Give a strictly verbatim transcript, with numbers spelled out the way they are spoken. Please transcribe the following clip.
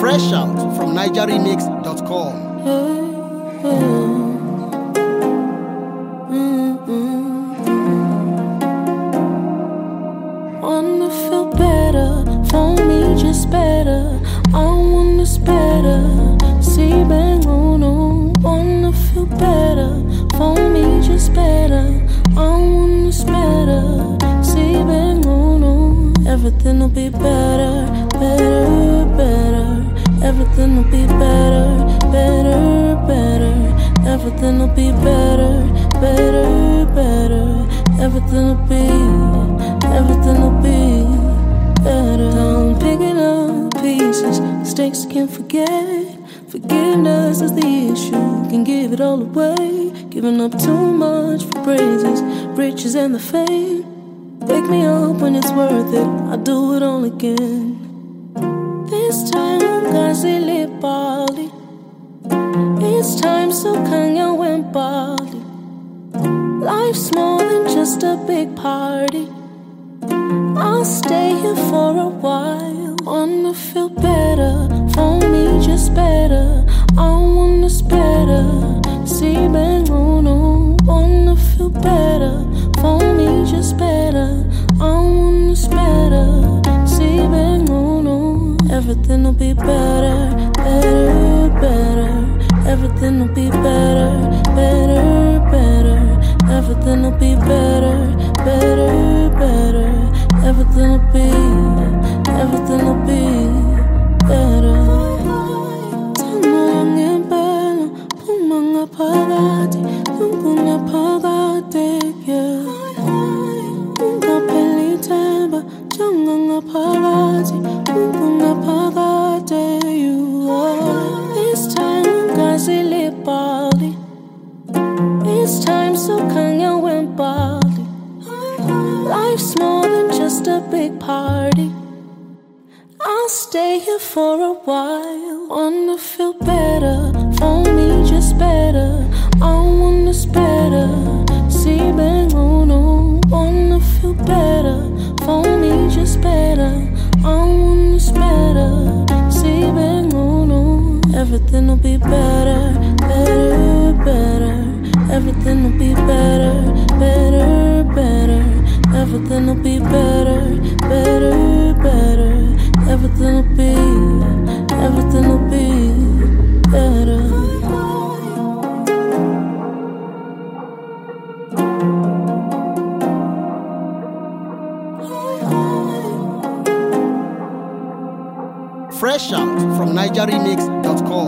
Fresh out from niger remix dot com. Wanna feel better, for me just better. I wanna better, see bang on on. Wanna feel better, for me just better. I wanna better, see bang on on. Everything'll be better, better, better. Everything'll be better, better, better. Everything'll be better, better, better. Everything'll be, everything'll be better. I'm picking up pieces, mistakes I can't forget. Forgiveness is the issue, can give it all away. Giving up too much for praises, riches and the fame. Wake me up when it's worth it, I'll do it all again. This time I'm gazili Bali. It's time so kanya went Bali. Life's more than just a big party. I'll stay here for a while. Wanna feel better, for me just better. I wanna better, see bang on on. Wanna feel better, for me just better. I wanna better, see bang on on. Everything'll be better, better, better. Everything'll be better, better, better. Everything'll be better, better, better. Everything'll be, everything'll be better. Tanolangin bela, pumanga pagati, pumanga pagati, yeah. Punga peli temba, janganga pagati, punga pagati, you are. This time gazili Bali. It's time so kanya went Bali. Life's more than just a big party. I'll stay here for a while. Wanna feel better, for me just better. I wanna better, see bang on on. Wanna feel better, for me just better. I wanna better, see bang on on. Everything'll be better, better, better. Everything'll be better, better, better. Everything'll be better, better, better. Everything'll be, everything'll be better. Fresh out from niger remix dot com.